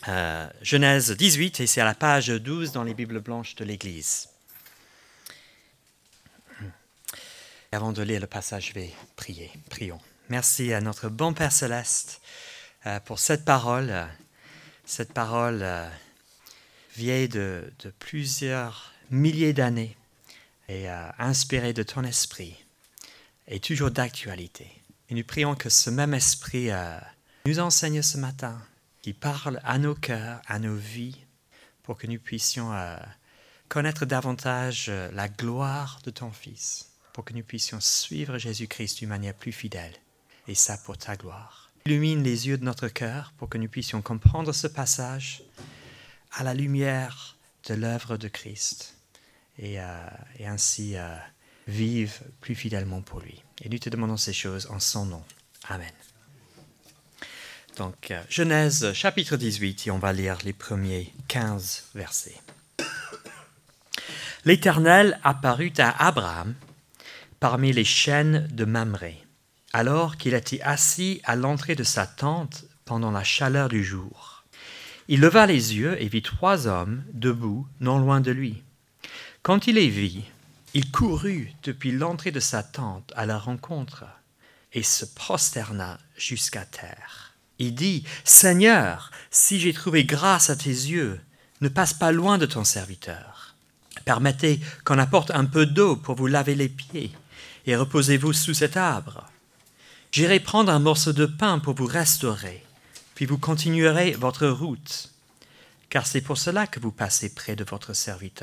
Genèse 18, et c'est à la page 12 dans les Bibles blanches de l'Église. Avant de lire le passage, je vais prier. Prions. Merci à notre bon Père Céleste pour cette parole vieille de plusieurs milliers d'années et inspirée de ton esprit et toujours d'actualité. Et nous prions que ce même esprit nous enseigne ce matin, qui parle à nos cœurs, à nos vies, pour que nous puissions connaître davantage la gloire de ton Fils, pour que nous puissions suivre Jésus-Christ d'une manière plus fidèle, et ça pour ta gloire. Illumine les yeux de notre cœur pour que nous puissions comprendre ce passage à la lumière de l'œuvre de Christ et ainsi vivre plus fidèlement pour lui. Et nous te demandons ces choses en son nom. Amen. Donc, Genèse chapitre 18, et on va lire les premiers 15 versets. L'Éternel apparut à Abraham parmi les chênes de Mamré, alors qu'il était assis à l'entrée de sa tente pendant la chaleur du jour. Il leva les yeux et vit 3 hommes debout non loin de lui. Quand il les vit, il courut depuis l'entrée de sa tente à leur rencontre et se prosterna jusqu'à terre. Il dit, « Seigneur, si j'ai trouvé grâce à tes yeux, ne passe pas loin de ton serviteur. Permettez qu'on apporte un peu d'eau pour vous laver les pieds et reposez-vous sous cet arbre. J'irai prendre un morceau de pain pour vous restaurer, puis vous continuerez votre route, car c'est pour cela que vous passez près de votre serviteur. »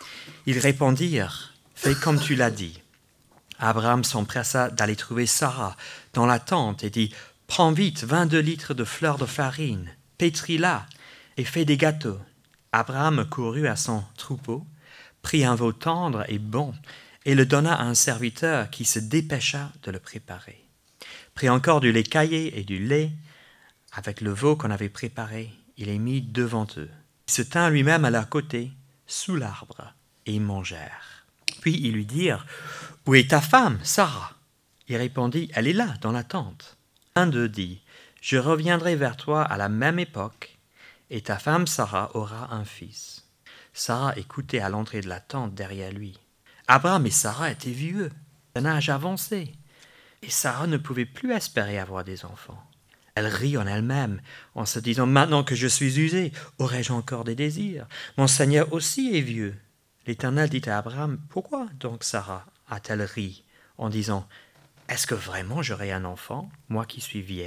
Ils répondirent, « Fais comme tu l'as dit. » Abraham s'empressa d'aller trouver Sarah dans la tente et dit, « Prends vite 22 litres de fleur de farine, pétris-la et fais des gâteaux. » Abraham courut à son troupeau, prit un veau tendre et bon, et le donna à un serviteur qui se dépêcha de le préparer. Prit encore du lait caillé et du lait avec le veau qu'on avait préparé, il les mit devant eux. Il se tint lui-même à leur côté, sous l'arbre, et ils mangèrent. Puis ils lui dirent, « Où est ta femme, Sarah ?» Il répondit, « Elle est là, dans la tente. » Un d'eux dit, « Je reviendrai vers toi à la même époque, et ta femme Sarah aura un fils. » Sarah écoutait à l'entrée de la tente derrière lui. Abraham et Sarah étaient vieux, d'un âge avancé, et Sarah ne pouvait plus espérer avoir des enfants. Elle rit en elle-même, en se disant, « Maintenant que je suis usée, aurai-je encore des désirs? Mon Seigneur aussi est vieux. » L'Éternel dit à Abraham, « Pourquoi donc Sarah a-t-elle ri en disant, « Est-ce que vraiment j'aurai un enfant, moi qui suis vieille ?»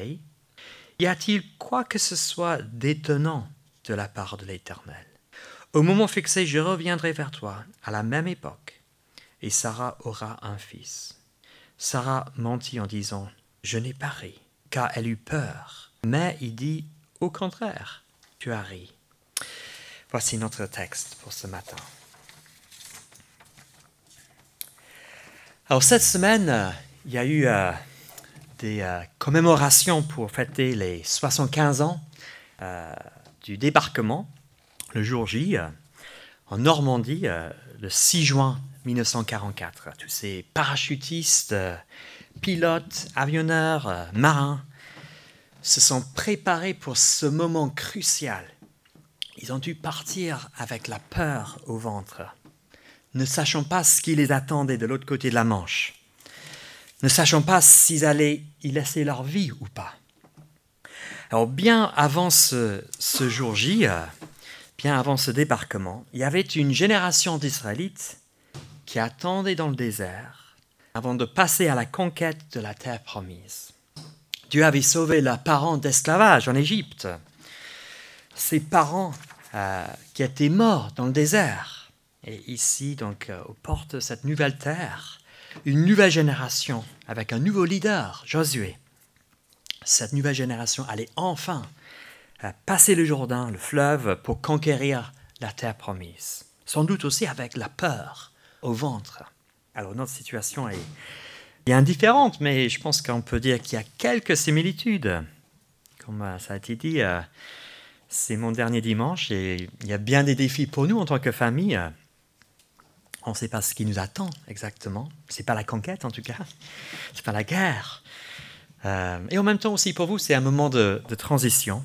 Y a-t-il quoi que ce soit d'étonnant de la part de l'Éternel? Au moment fixé, je reviendrai vers toi, à la même époque, et Sarah aura un fils. Sarah mentit en disant, « Je n'ai pas ri, car elle eut peur. » Mais il dit, « Au contraire, tu as ri. » Voici notre texte pour ce matin. Alors cette semaine, il y a eu des commémorations pour fêter les 75 ans du débarquement, le jour J, en Normandie, le 6 juin 1944. Tous ces parachutistes, pilotes, avionneurs, marins se sont préparés pour ce moment crucial. Ils ont dû partir avec la peur au ventre, ne sachant pas ce qui les attendait de l'autre côté de la Manche, ne sachant pas s'ils allaient y laisser leur vie ou pas. Alors bien avant ce jour J, bien avant ce débarquement, il y avait une génération d'Israélites qui attendait dans le désert avant de passer à la conquête de la terre promise. Dieu avait sauvé leurs parents d'esclavage en Égypte. Ces parents qui étaient morts dans le désert. Et ici, donc, aux portes de cette nouvelle terre, une nouvelle génération avec un nouveau leader, Josué. Cette nouvelle génération allait enfin passer le Jourdain, le fleuve, pour conquérir la terre promise. Sans doute aussi avec la peur au ventre. Alors notre situation est bien différente, mais je pense qu'on peut dire qu'il y a quelques similitudes. Comme ça a été dit, c'est mon dernier dimanche et il y a bien des défis pour nous en tant que famille. On ne sait pas ce qui nous attend exactement. Ce n'est pas la conquête en tout cas. Ce n'est pas la guerre. Et en même temps aussi pour vous, c'est un moment de transition.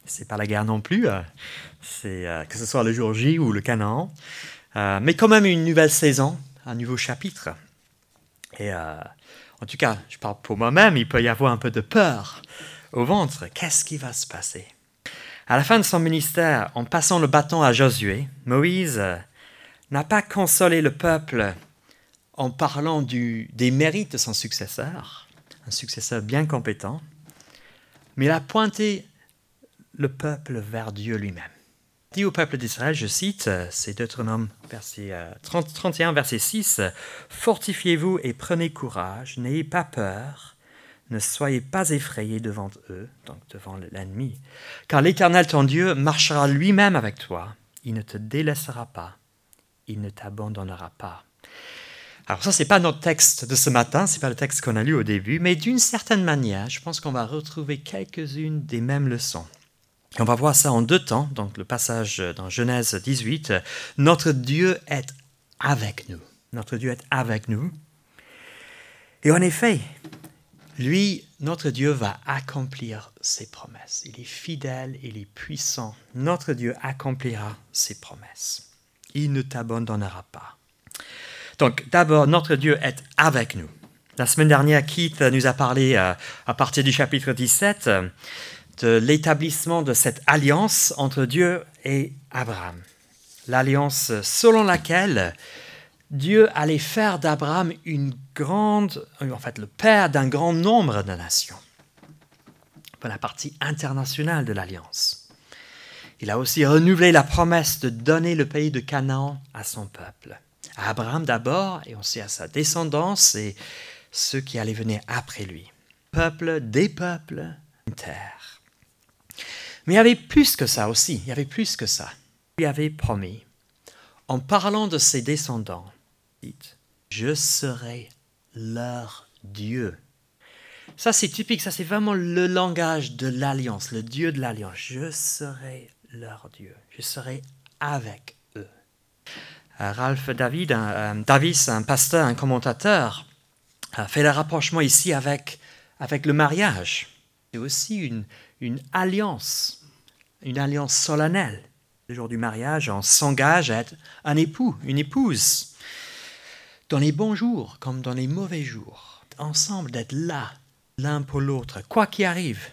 C'est pas la guerre non plus, que ce soit le jour J ou le Canaan, mais quand même une nouvelle saison, un nouveau chapitre. Et en tout cas, je parle pour moi-même, il peut y avoir un peu de peur au ventre. Qu'est-ce qui va se passer? À la fin de son ministère, en passant le bâton à Josué, Moïse n'a pas consolé le peuple en parlant des mérites de son successeur, un successeur bien compétent, mais il a pointé le peuple vers Dieu lui-même. Il dit au peuple d'Israël, je cite, c'est Deutéronome 31, verset 6, « Fortifiez-vous et prenez courage, n'ayez pas peur, ne soyez pas effrayés devant eux, donc devant l'ennemi, car l'Éternel ton Dieu marchera lui-même avec toi, il ne te délaissera pas, il ne t'abandonnera pas. » Alors ça, ce n'est pas notre texte de ce matin, ce n'est pas le texte qu'on a lu au début, mais d'une certaine manière, je pense qu'on va retrouver quelques-unes des mêmes leçons. Et on va voir ça en deux temps, donc le passage dans Genèse 18, notre Dieu est avec nous. Notre Dieu est avec nous. Et en effet, lui, notre Dieu va accomplir ses promesses. Il est fidèle, il est puissant. Notre Dieu accomplira ses promesses. Il ne t'abandonnera pas. Donc d'abord, notre Dieu est avec nous. La semaine dernière, Keith nous a parlé à partir du chapitre 17 de l'établissement de cette alliance entre Dieu et Abraham. L'alliance selon laquelle Dieu allait faire d'Abraham le père d'un grand nombre de nations. Pour la partie internationale de l'alliance. Il a aussi renouvelé la promesse de donner le pays de Canaan à son peuple. À Abraham d'abord, et aussi à sa descendance et ceux qui allaient venir après lui. Peuple, des peuples, une terre. Mais il y avait plus que ça aussi, il y avait plus que ça. Il lui avait promis, en parlant de ses descendants, je serai leur Dieu. Ça c'est typique, ça c'est vraiment le langage de l'alliance, le Dieu de l'alliance. Je serai leur Dieu, je serai avec eux. Ralph Davis, un pasteur, un commentateur, a fait le rapprochement ici avec le mariage. C'est aussi une alliance solennelle. Le jour du mariage, on s'engage à être un époux, une épouse. Dans les bons jours comme dans les mauvais jours. Ensemble, d'être là, l'un pour l'autre, quoi qu'il arrive.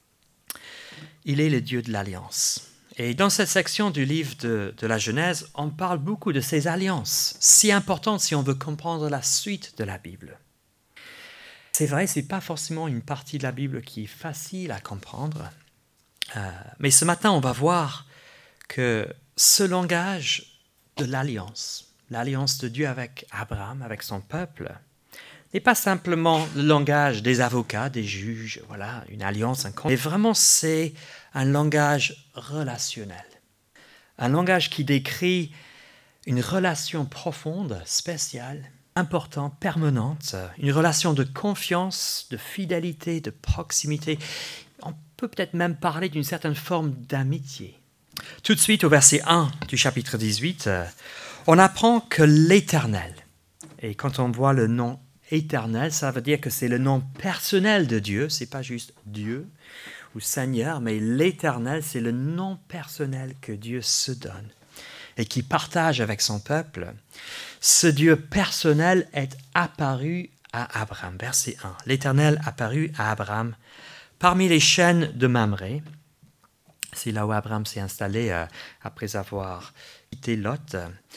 Il est le Dieu de l'alliance. Et dans cette section du livre de la Genèse, on parle beaucoup de ces alliances, si importantes si on veut comprendre la suite de la Bible. C'est vrai, ce n'est pas forcément une partie de la Bible qui est facile à comprendre, mais ce matin, on va voir que ce langage de l'alliance de Dieu avec Abraham, avec son peuple, n'est pas simplement le langage des avocats, des juges, voilà, une alliance, un contrat, mais vraiment c'est un langage relationnel. Un langage qui décrit une relation profonde, spéciale, importante, permanente, une relation de confiance, de fidélité, de proximité. On peut peut-être même parler d'une certaine forme d'amitié. Tout de suite au verset 1 du chapitre 18, on apprend que l'Éternel, et quand on voit le nom Éternel, ça veut dire que c'est le nom personnel de Dieu, c'est pas juste Dieu ou Seigneur, mais l'Éternel, c'est le nom personnel que Dieu se donne et qui partage avec son peuple. Ce Dieu personnel est apparu à Abraham. Verset 1. L'Éternel apparut à Abraham parmi les chênes de Mamré. C'est là où Abraham s'est installé après avoir quitté Lot.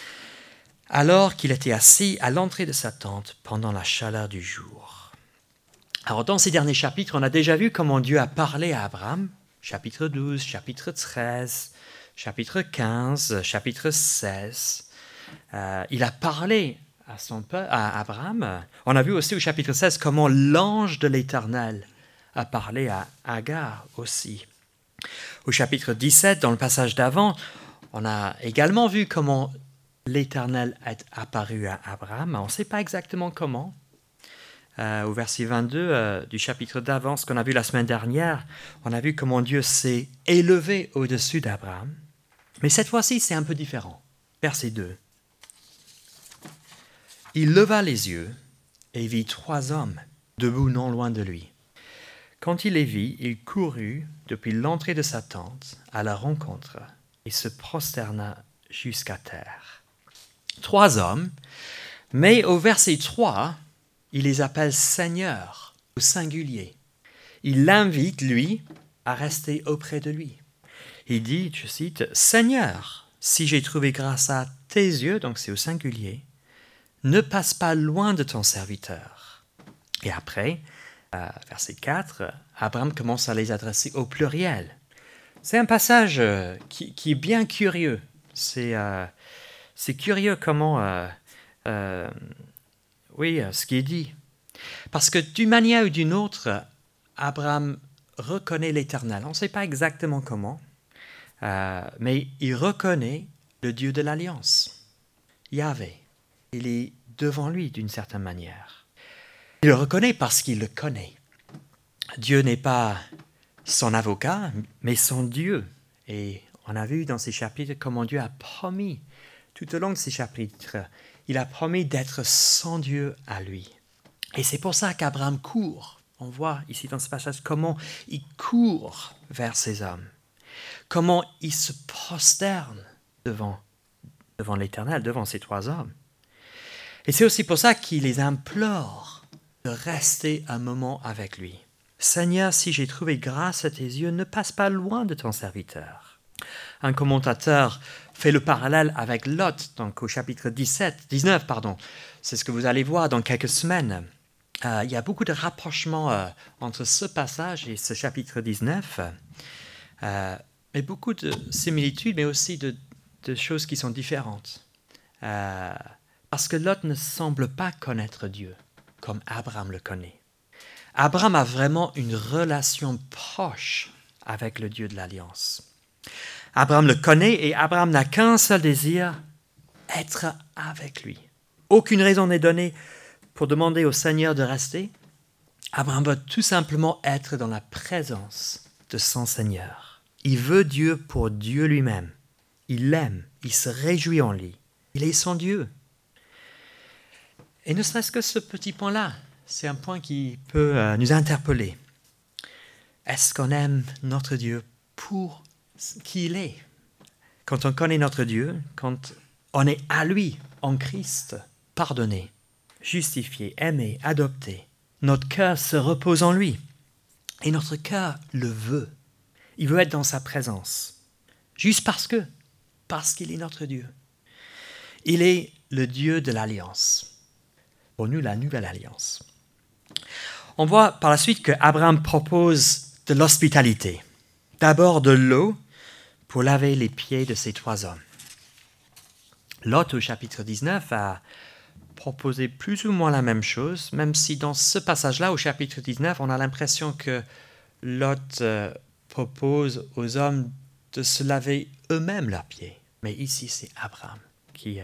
Alors qu'il était assis à l'entrée de sa tente pendant la chaleur du jour. Alors dans ces derniers chapitres, on a déjà vu comment Dieu a parlé à Abraham. Chapitre 12, chapitre 13, chapitre 15, chapitre 16. Il a parlé à Abraham. On a vu aussi au chapitre 16 comment l'ange de l'Éternel a parlé à Agar aussi. Au chapitre 17, dans le passage d'avant, on a également vu comment l'Éternel est apparu à Abraham. On ne sait pas exactement comment. Au verset 22 du chapitre d'avant, ce qu'on a vu la semaine dernière, on a vu comment Dieu s'est élevé au-dessus d'Abraham. Mais cette fois-ci, c'est un peu différent. Verset 2. Il leva les yeux et vit 3 hommes debout non loin de lui. Quand il les vit, il courut depuis l'entrée de sa tente à la rencontre et se prosterna jusqu'à terre. 3 hommes, mais au verset 3, il les appelle Seigneur au singulier. Il l'invite, lui, à rester auprès de lui. Il dit, je cite, « Seigneur, si j'ai trouvé grâce à tes yeux, donc c'est au singulier, ne passe pas loin de ton serviteur. » Et après, verset 4, Abraham commence à les adresser au pluriel. C'est un passage qui est bien curieux. C'est curieux comment, ce qui est dit. Parce que d'une manière ou d'une autre, Abraham reconnaît l'Éternel. On ne sait pas exactement comment, mais il reconnaît le Dieu de l'Alliance, Yahvé. Il est devant lui d'une certaine manière. Il le reconnaît parce qu'il le connaît. Dieu n'est pas son avocat, mais son Dieu. Et on a vu dans ces chapitres comment Dieu a promis, tout au long de ces chapitres, il a promis d'être son Dieu à lui. Et c'est pour ça qu'Abraham court. On voit ici dans ce passage comment il court vers ces hommes. Comment il se prosterne devant l'Éternel, devant ces 3 hommes. Et c'est aussi pour ça qu'il les implore de rester un moment avec lui. Seigneur, si j'ai trouvé grâce à tes yeux, ne passe pas loin de ton serviteur. Un commentateur fait le parallèle avec Lot, donc au chapitre 19. C'est ce que vous allez voir dans quelques semaines. Il y a beaucoup de rapprochements entre ce passage et ce chapitre 19, mais beaucoup de similitudes, mais aussi de choses qui sont différentes. Parce que Lot ne semble pas connaître Dieu comme Abraham le connaît. Abraham a vraiment une relation proche avec le Dieu de l'Alliance. Abraham le connaît et Abraham n'a qu'un seul désir, être avec lui. Aucune raison n'est donnée pour demander au Seigneur de rester. Abraham veut tout simplement être dans la présence de son Seigneur. Il veut Dieu pour Dieu lui-même. Il l'aime, il se réjouit en lui. Il est son Dieu. Et ne serait-ce que ce petit point-là, c'est un point qui peut nous interpeller. Est-ce qu'on aime notre Dieu pour qui il est? Quand on connaît notre Dieu, quand on est à lui, en Christ, pardonné, justifié, aimé, adopté, notre cœur se repose en lui. Et notre cœur le veut. Il veut être dans sa présence. Juste parce qu'il est notre Dieu. Il est le Dieu de l'Alliance. Pour nous, la nouvelle alliance. On voit par la suite que Abraham propose de l'hospitalité. D'abord de l'eau pour laver les pieds de ces 3 hommes. Lot, au chapitre 19, a proposé plus ou moins la même chose, même si dans ce passage-là, au chapitre 19, on a l'impression que Lot propose aux hommes de se laver eux-mêmes leurs pieds. Mais ici, c'est Abraham qui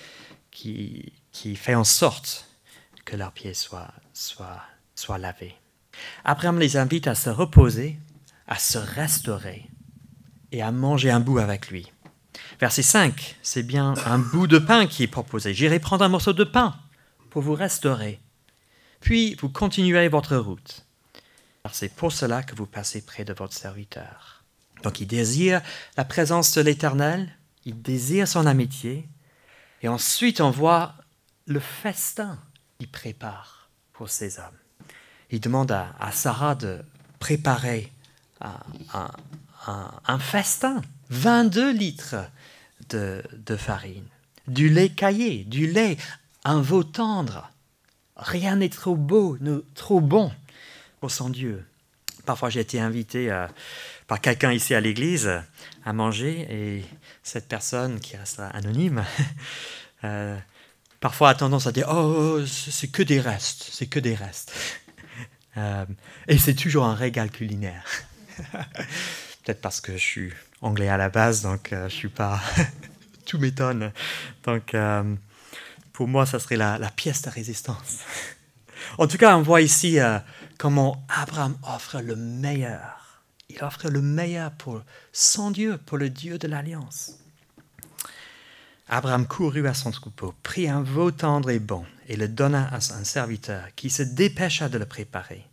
fait en sorte que leurs pieds soient lavés. Abraham les invite à se reposer, à se restaurer et à manger un bout avec lui. Verset 5, c'est bien un bout de pain qui est proposé. J'irai prendre un morceau de pain pour vous restaurer. Puis vous continuerez votre route. Car c'est pour cela que vous passez près de votre serviteur. Donc il désire la présence de l'Éternel, il désire son amitié, et ensuite on voit le festin qu'il prépare pour ces hommes. Il demande à Sarah de préparer un festin, 22 litres de farine, du lait caillé, du lait, un veau tendre. Rien n'est trop beau, trop bon pour son Dieu. Parfois, j'ai été invité par quelqu'un ici à l'église à manger et cette personne, qui restera anonyme, parfois a tendance à dire « Oh, c'est que des restes, c'est que des restes. » Et c'est toujours un régal culinaire. Peut-être parce que je suis anglais à la base, donc je suis pas... Tout m'étonne. Donc, pour moi, ça serait la pièce de résistance. En tout cas, on voit ici comment Abraham offre le meilleur. Il offre le meilleur pour son Dieu, pour le Dieu de l'Alliance. Abraham courut à son troupeau, prit un veau tendre et bon, et le donna à un serviteur, qui se dépêcha de le préparer.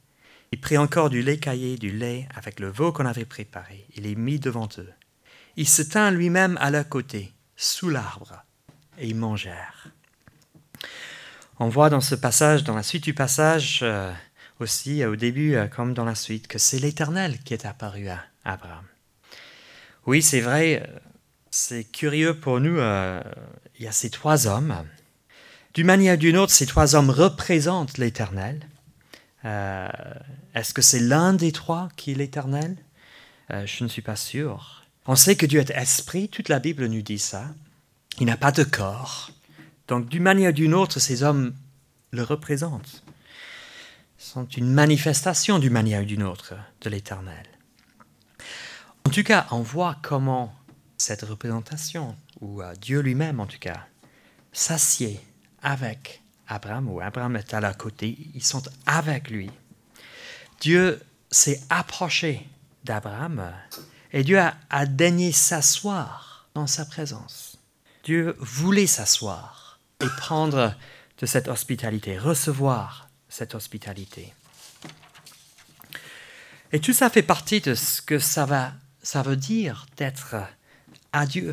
Il prit encore du lait caillé, du lait avec le veau qu'on avait préparé. Il les mit devant eux. Il se tint lui-même à leur côté, sous l'arbre, et ils mangèrent. On voit dans ce passage, dans la suite du passage, aussi au début comme dans la suite, que c'est l'Éternel qui est apparu à Abraham. Oui, c'est vrai, c'est curieux pour nous, il y a ces trois hommes. D'une manière ou d'une autre, ces trois hommes représentent l'Éternel. Est-ce que c'est l'un des trois qui est l'Éternel? Je ne suis pas sûr. On sait que Dieu est esprit, toute la Bible nous dit ça. Il n'a pas de corps. Donc, d'une manière ou d'une autre, ces hommes le représentent. Ils sont une manifestation d'une manière ou d'une autre de l'Éternel. En tout cas, on voit comment cette représentation, ou Dieu lui-même en tout cas, s'assied avec Abraham, ou Abraham est à leur côté, ils sont avec lui. Dieu s'est approché d'Abraham et Dieu a daigné s'asseoir dans sa présence. Dieu voulait s'asseoir et prendre de cette hospitalité, recevoir cette hospitalité. Et tout ça fait partie de ce que ça veut dire d'être à Dieu.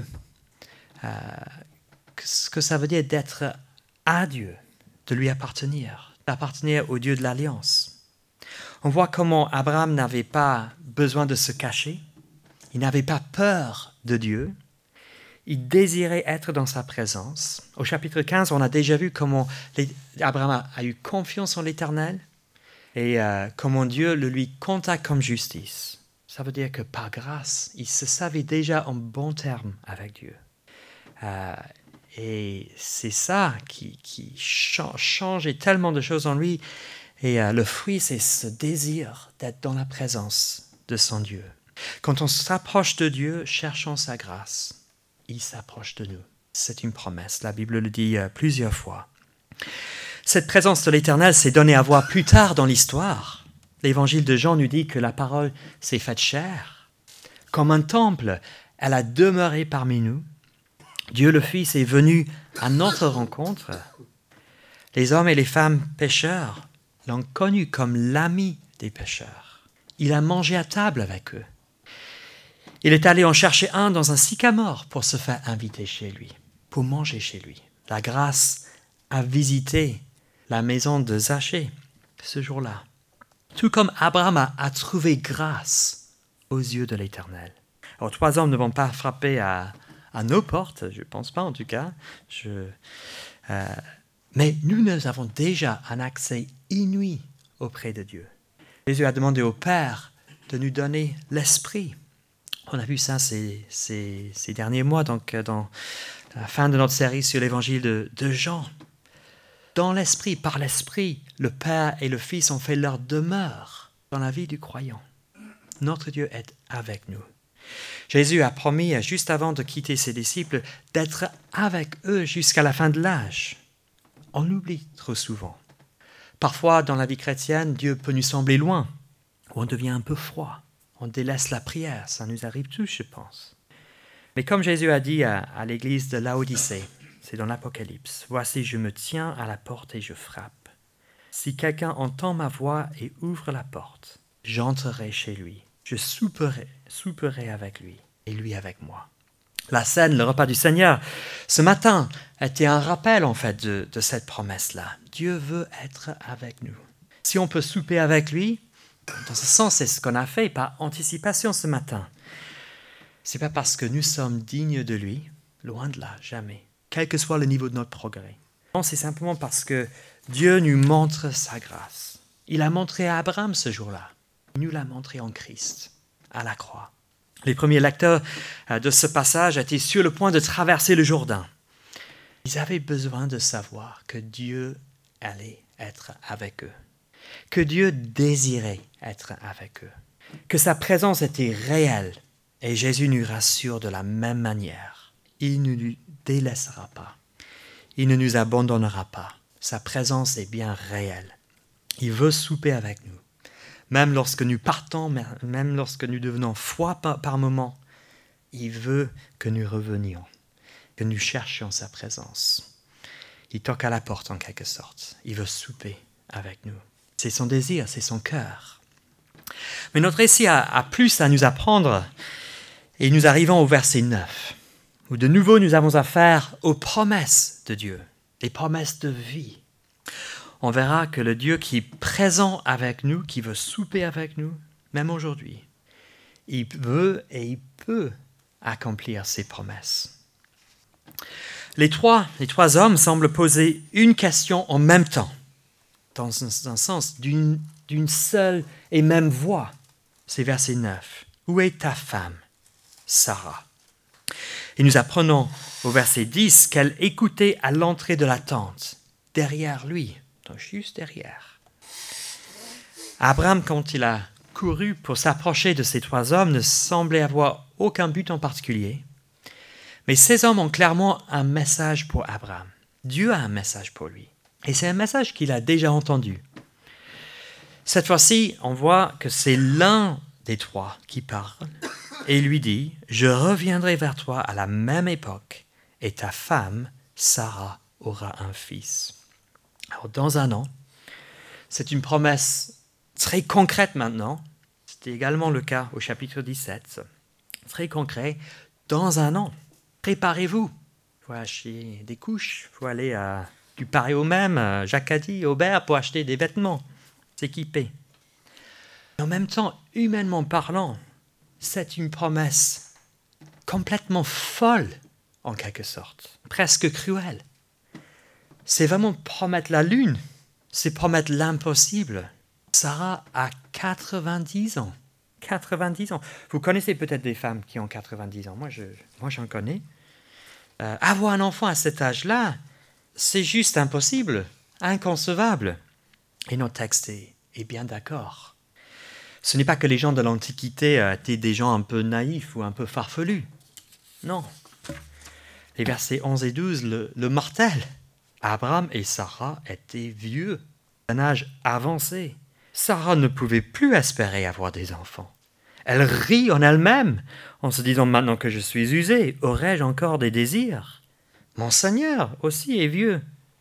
Ce que ça veut dire d'être à Dieu, de lui appartenir, d'appartenir au Dieu de l'Alliance. On voit comment Abraham n'avait pas besoin de se cacher, il n'avait pas peur de Dieu, il désirait être dans sa présence. Au chapitre 15, on a déjà vu comment Abraham a eu confiance en l'Éternel et comment Dieu le lui compta comme justice. Ça veut dire que par grâce, il se savait déjà en bon terme avec Dieu. Et c'est ça qui changeait tellement de choses en lui. Et le fruit, c'est ce désir d'être dans la présence de son Dieu. Quand on s'approche de Dieu, cherchant sa grâce, il s'approche de nous. C'est une promesse, la Bible le dit plusieurs fois. Cette présence de l'Éternel s'est donnée à voir plus tard dans l'histoire. L'évangile de Jean nous dit que la parole s'est faite chair. Comme un temple, elle a demeuré parmi nous. Dieu le Fils est venu à notre rencontre. Les hommes et les femmes pécheurs l'ont connu comme l'ami des pécheurs. Il a mangé à table avec eux. Il est allé en chercher un dans un sycamore pour se faire inviter chez lui, pour manger chez lui. La grâce a visité la maison de Zachée ce jour-là. Tout comme Abraham a trouvé grâce aux yeux de l'Éternel. Alors, trois hommes ne vont pas frapper à nos portes, je ne pense pas en tout cas. Mais nous avons déjà un accès inouï auprès de Dieu. Jésus a demandé au Père de nous donner l'Esprit. On a vu ça ces derniers mois, donc dans la fin de notre série sur l'évangile de Jean. Dans l'Esprit, par l'Esprit, le Père et le Fils ont fait leur demeure dans la vie du croyant. Notre Dieu est avec nous. Jésus a promis, juste avant de quitter ses disciples, d'être avec eux jusqu'à la fin de l'âge. On l'oublie trop souvent. Parfois, dans la vie chrétienne, Dieu peut nous sembler loin, ou on devient un peu froid. On délaisse la prière, ça nous arrive tous, je pense. Mais comme Jésus a dit à l'église de Laodicée, c'est dans l'Apocalypse, « Voici, je me tiens à la porte et je frappe. Si quelqu'un entend ma voix et ouvre la porte, j'entrerai chez lui. Je souperai avec lui et lui avec moi. » La scène, le repas du Seigneur, ce matin, était un rappel en fait de cette promesse-là. Dieu veut être avec nous. Si on peut souper avec lui, dans ce sens, c'est ce qu'on a fait par anticipation ce matin. C'est pas parce que nous sommes dignes de lui, loin de là, jamais, quel que soit le niveau de notre progrès. Non, c'est simplement parce que Dieu nous montre sa grâce. Il a montré à Abraham ce jour-là. Il nous l'a montré en Christ, à la croix. Les premiers lecteurs de ce passage étaient sur le point de traverser le Jourdain. Ils avaient besoin de savoir que Dieu allait être avec eux, que Dieu désirait être avec eux, que sa présence était réelle. Et Jésus nous rassure de la même manière. Il ne nous délaissera pas. Il ne nous abandonnera pas. Sa présence est bien réelle. Il veut souper avec nous. Même lorsque nous partons, même lorsque nous devenons froids par moments, il veut que nous revenions, que nous cherchions sa présence. Il toque à la porte en quelque sorte. Il veut souper avec nous. C'est son désir, c'est son cœur. Mais notre récit a plus à nous apprendre et nous arrivons au verset 9, où de nouveau nous avons affaire aux promesses de Dieu, les promesses de vie. On verra que le Dieu qui est présent avec nous, qui veut souper avec nous, même aujourd'hui, il veut et il peut accomplir ses promesses. Les trois hommes semblent poser une question en même temps, dans un sens d'une seule et même voix. C'est verset 9. Où est ta femme, Sarah? Et nous apprenons au verset 10 qu'elle écoutait à l'entrée de la tente, derrière lui, donc juste derrière. Abraham, quand il a couru pour s'approcher de ces trois hommes, ne semblait avoir aucun but en particulier. Mais ces hommes ont clairement un message pour Abraham. Dieu a un message pour lui. Et c'est un message qu'il a déjà entendu. Cette fois-ci, on voit que c'est l'un des trois qui parle et lui dit « Je reviendrai vers toi à la même époque et ta femme, Sarah, aura un fils. » Alors, dans un an, c'est une promesse très concrète maintenant. C'était également le cas au chapitre 17. Très concret, dans un an. Préparez-vous. Il faut acheter des couches, il faut aller du Paris au même, Jacadi, Aubert, pour acheter des vêtements, s'équiper. En même temps, humainement parlant, c'est une promesse complètement folle, en quelque sorte, presque cruelle. C'est vraiment promettre la lune, c'est promettre l'impossible. Sarah a 90 ans. 90 ans. Vous connaissez peut-être des femmes qui ont 90 ans. Moi, j'en connais. Avoir un enfant à cet âge-là, c'est juste impossible, inconcevable. Et notre texte est bien d'accord. Ce n'est pas que les gens de l'Antiquité étaient des gens un peu naïfs ou un peu farfelus. Non. Les versets 11 et 12 le martèlent. Abraham et Sarah étaient vieux, d'un âge avancé. Sarah ne pouvait plus espérer avoir des enfants. Elle rit en elle-même, en se disant « Maintenant que je suis usée, aurais-je encore des désirs ?» Mon Seigneur aussi est vieux.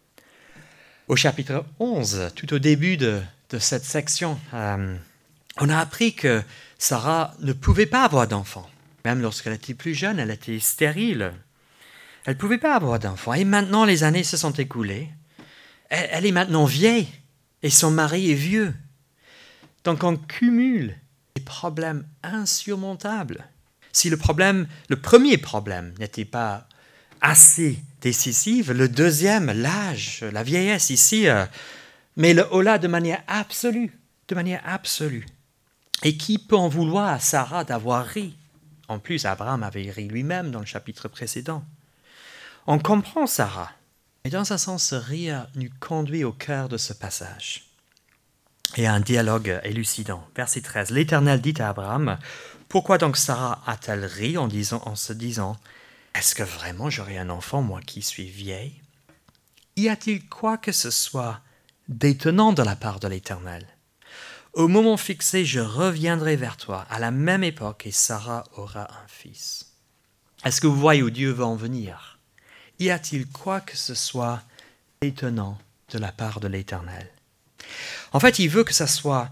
Au chapitre 11, tout au début de cette section, on a appris que Sarah ne pouvait pas avoir d'enfants. Même lorsqu'elle était plus jeune, elle était stérile. Elle ne pouvait pas avoir d'enfants. Et maintenant, les années se sont écoulées. Elle est maintenant vieille et son mari est vieux. Donc on cumule des problèmes insurmontables. Si le premier problème n'était pas assez décisif, le deuxième, l'âge, la vieillesse ici, met le holà de manière absolue. Et qui peut en vouloir à Sarah d'avoir ri? En plus, Abraham avait ri lui-même dans le chapitre précédent. On comprend Sarah, mais dans un sens, ce rire nous conduit au cœur de ce passage. Et un dialogue élucidant. Verset 13. L'Éternel dit à Abraham, « Pourquoi donc Sarah a-t-elle ri en se disant, « Est-ce que vraiment j'aurai un enfant, moi qui suis vieille ?» Y a-t-il quoi que ce soit d'étonnant de la part de l'Éternel? Au moment fixé, je reviendrai vers toi à la même époque et Sarah aura un fils. Est-ce que vous voyez où Dieu veut en venir? Y a-t-il quoi que ce soit d'étonnant de la part de l'Éternel? En fait, il veut que ça soit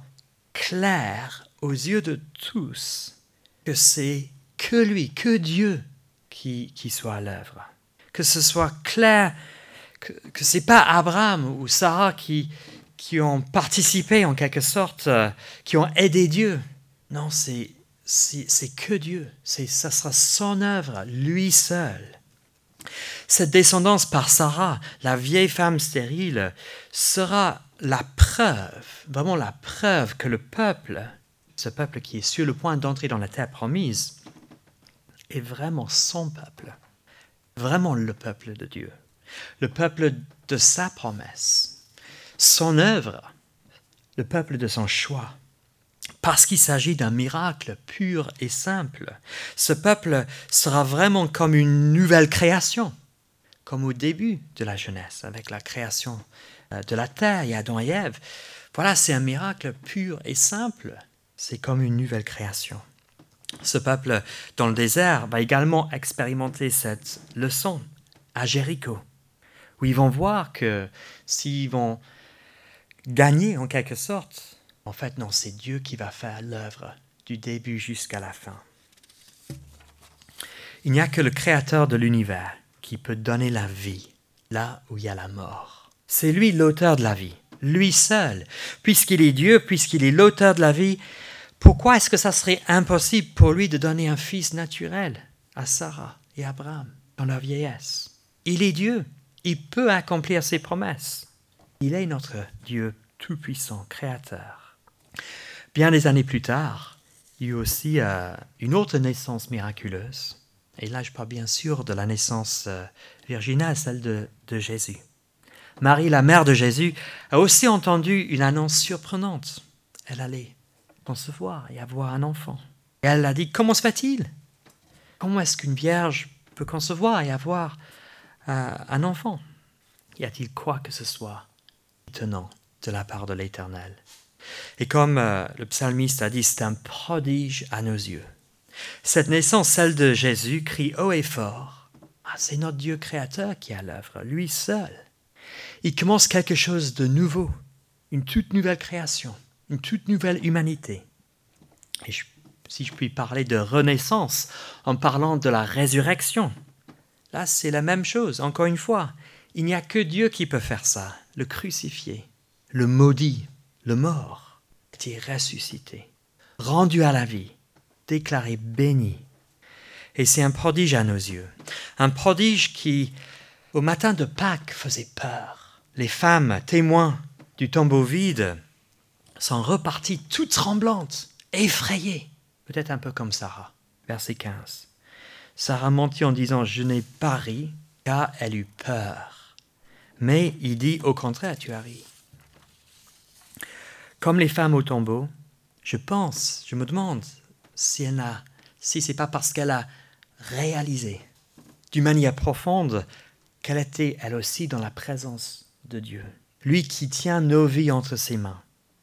clair aux yeux de tous que c'est que lui, que Dieu qui soit à l'œuvre. Que ce soit clair que ce n'est pas Abraham ou Sarah qui ont participé en quelque sorte, qui ont aidé Dieu. Non, c'est que Dieu. Ça sera son œuvre, lui seul. Cette descendance par Sarah, la vieille femme stérile, sera la preuve, vraiment la preuve que le peuple, ce peuple qui est sur le point d'entrer dans la terre promise, est vraiment son peuple, vraiment le peuple de Dieu, le peuple de sa promesse, son œuvre, le peuple de son choix. Parce qu'il s'agit d'un miracle pur et simple, ce peuple sera vraiment comme une nouvelle création, comme au début de la Genèse, avec la création de la terre et Adam et Ève. Voilà, c'est un miracle pur et simple. C'est comme une nouvelle création. Ce peuple dans le désert va également expérimenter cette leçon à Jéricho, où ils vont voir que s'ils vont gagner en quelque sorte En fait, non, c'est Dieu qui va faire l'œuvre du début jusqu'à la fin. Il n'y a que le Créateur de l'univers qui peut donner la vie là où il y a la mort. C'est lui l'auteur de la vie, lui seul. Puisqu'il est Dieu, puisqu'il est l'auteur de la vie, pourquoi est-ce que ça serait impossible pour lui de donner un fils naturel à Sarah et Abraham dans leur vieillesse? Il est Dieu, il peut accomplir ses promesses. Il est notre Dieu tout-puissant, créateur. Bien des années plus tard, il y eut aussi une autre naissance miraculeuse. Et là, je parle bien sûr de la naissance virginale, celle de Jésus. Marie, la mère de Jésus, a aussi entendu une annonce surprenante. Elle allait concevoir et avoir un enfant. Et elle a dit, comment se fait-il? Comment est-ce qu'une vierge peut concevoir et avoir un enfant? Y a-t-il quoi que ce soit étonnant de la part de l'Éternel? Et comme le psalmiste a dit, c'est un prodige à nos yeux. Cette naissance, celle de Jésus, crie haut et fort. C'est notre Dieu créateur qui est à l'œuvre, lui seul. Il commence quelque chose de nouveau, une toute nouvelle création, une toute nouvelle humanité. Et si je puis parler de renaissance en parlant de la résurrection, là c'est la même chose, encore une fois. Il n'y a que Dieu qui peut faire ça, le crucifié, le maudit, le mort, qui est ressuscité, rendu à la vie, déclaré béni. Et c'est un prodige à nos yeux, un prodige qui, au matin de Pâques, faisait peur. Les femmes, témoins du tombeau vide, sont reparties toutes tremblantes, effrayées, peut-être un peu comme Sarah, verset 15. Sarah mentit en disant « Je n'ai pas ri, car elle eut peur. » Mais il dit « Au contraire, tu as ri. » Comme les femmes au tombeau, je me demande si ce n'est pas parce qu'elle a réalisé d'une manière profonde qu'elle était elle aussi dans la présence de Dieu. Lui qui tient nos vies entre ses mains.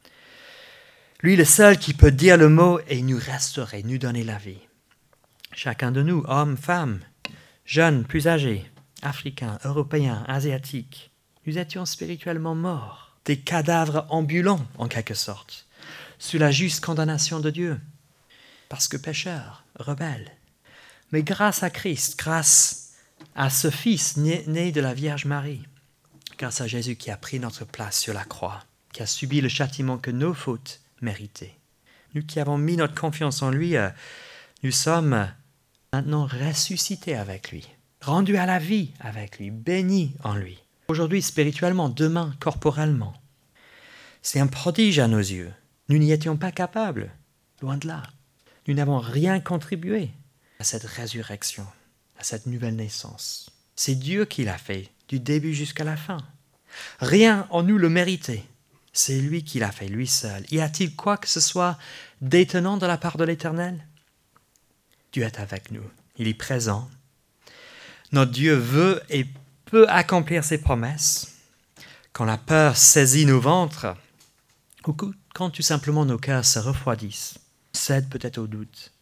Lui le seul qui peut dire le mot et nous restaurer, nous donner la vie. Chacun de nous, hommes, femmes, jeunes, plus âgés, africains, européens, asiatiques, nous étions spirituellement morts, des cadavres ambulants en quelque sorte, sous la juste condamnation de Dieu, parce que pécheurs, rebelles. Mais grâce à Christ, grâce à ce Fils né de la Vierge Marie, grâce à Jésus qui a pris notre place sur la croix, qui a subi le châtiment que nos fautes méritaient. Nous qui avons mis notre confiance en lui, nous sommes maintenant ressuscités avec lui, rendus à la vie avec lui, bénis en lui. Aujourd'hui spirituellement, demain corporellement. C'est un prodige à nos yeux. Nous n'y étions pas capables, loin de là. Nous n'avons rien contribué à cette résurrection, à cette nouvelle naissance. C'est Dieu qui l'a fait, du début jusqu'à la fin. Rien en nous le méritait. C'est lui qui l'a fait, lui seul. Y a-t-il quoi que ce soit d'étonnant de la part de l'Éternel? Dieu est avec nous. Il est présent. Notre Dieu veut et peut accomplir ses promesses. Quand la peur saisit nos ventres, ou quand tout simplement nos cœurs se refroidissent, cèdent peut-être au doute.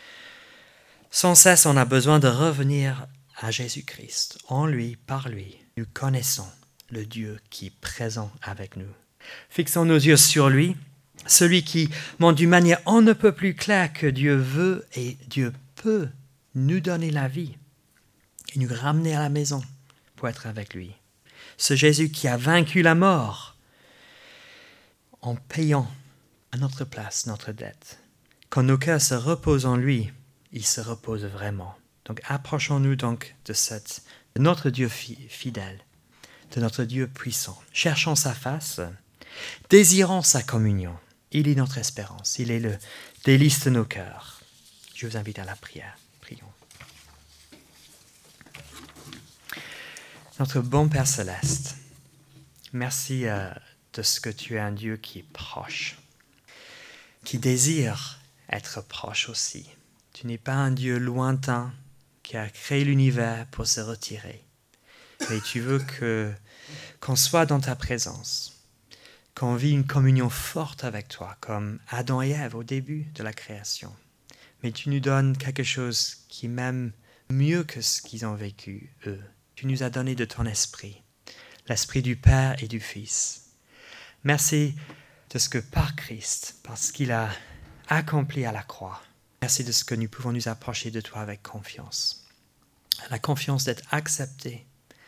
Sans cesse, on a besoin de revenir à Jésus-Christ. En lui, par lui, nous connaissons le Dieu qui est présent avec nous. Fixons nos yeux sur lui, celui qui montre d'une manière on ne peut plus claire que Dieu veut et Dieu peut nous donner la vie et nous ramener à la maison pour être avec lui. Ce Jésus qui a vaincu la mort en payant à notre place notre dette. Quand nos cœurs se reposent en lui, il se repose vraiment. Donc approchons-nous donc de notre Dieu fidèle, de notre Dieu puissant. Cherchons sa face, désirons sa communion. Il est notre espérance, il est le délice de nos cœurs. Je vous invite à la prière. Prions. Notre bon Père Céleste, merci de ce que tu es un Dieu qui est proche, qui désire être proche aussi. Tu n'es pas un Dieu lointain qui a créé l'univers pour se retirer. Mais tu veux qu'on soit dans ta présence, qu'on vit une communion forte avec toi, comme Adam et Ève au début de la création. Mais tu nous donnes quelque chose qui est même mieux que ce qu'ils ont vécu, eux. Tu nous as donné de ton esprit, l'esprit du Père et du Fils. Merci de ce que par Christ, parce qu'il a accompli à la croix, merci de ce que nous pouvons nous approcher de toi avec confiance. La confiance d'être accepté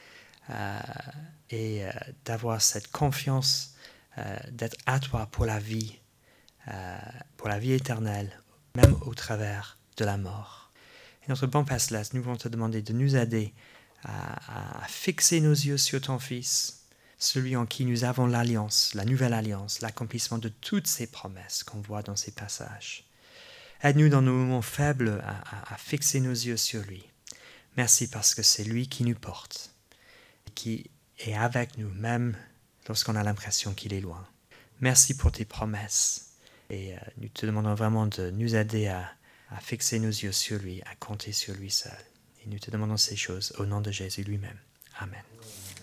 et d'avoir cette confiance d'être à toi pour la vie éternelle, même au travers de la mort. Et notre bon Père Céleste, nous voulons te demander de nous aider à fixer nos yeux sur ton Fils, celui en qui nous avons l'alliance, la nouvelle alliance, l'accomplissement de toutes ces promesses qu'on voit dans ces passages. Aide-nous dans nos moments faibles à fixer nos yeux sur lui. Merci parce que c'est lui qui nous porte, qui est avec nous, même lorsqu'on a l'impression qu'il est loin. Merci pour tes promesses. Et nous te demandons vraiment de nous aider à fixer nos yeux sur lui, à compter sur lui seul. Et nous te demandons ces choses au nom de Jésus lui-même. Amen.